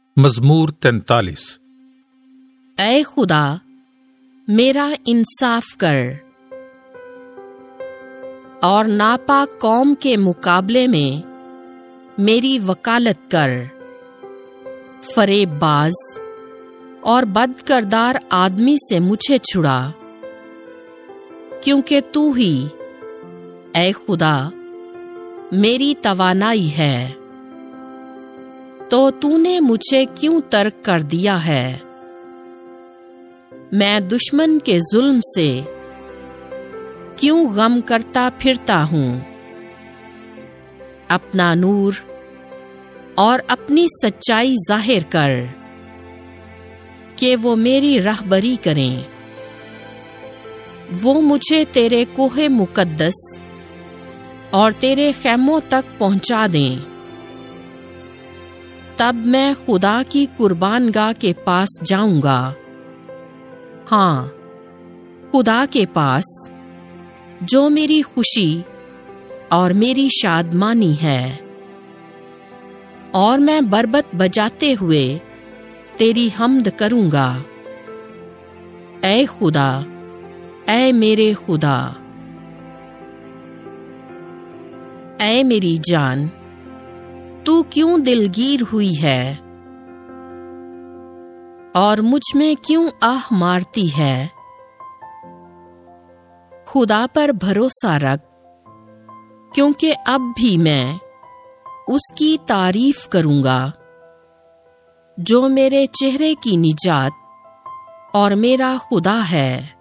مزمور 43۔ اے خدا میرا انصاف کر اور ناپاک قوم کے مقابلے میں میری وکالت کر۔ فریب باز اور بد کردار آدمی سے مجھے چھڑا، کیونکہ تو ہی اے خدا میری توانائی ہے۔ تو نے مجھے کیوں ترک کر دیا ہے؟ میں دشمن کے ظلم سے کیوں غم کرتا پھرتا ہوں؟ اپنا نور اور اپنی سچائی ظاہر کر کہ وہ میری رہبری کریں۔ وہ مجھے تیرے کوہ مقدس اور تیرے خیموں تک پہنچا دیں، تب میں خدا کی قربان گاہ کے پاس جاؤں گا، ہاں خدا کے پاس جو میری خوشی اور میری شادمانی ہے، اور میں بربط بجاتے ہوئے تیری حمد کروں گا۔ اے خدا، اے میرے خدا، اے میری جان، تو کیوں دلگیر ہوئی ہے اور مجھ میں کیوں آہ مارتی ہے؟ خدا پر بھروسہ رکھ، کیونکہ اب بھی میں اس کی تعریف کروں گا جو میرے چہرے کی نجات اور میرا خدا ہے۔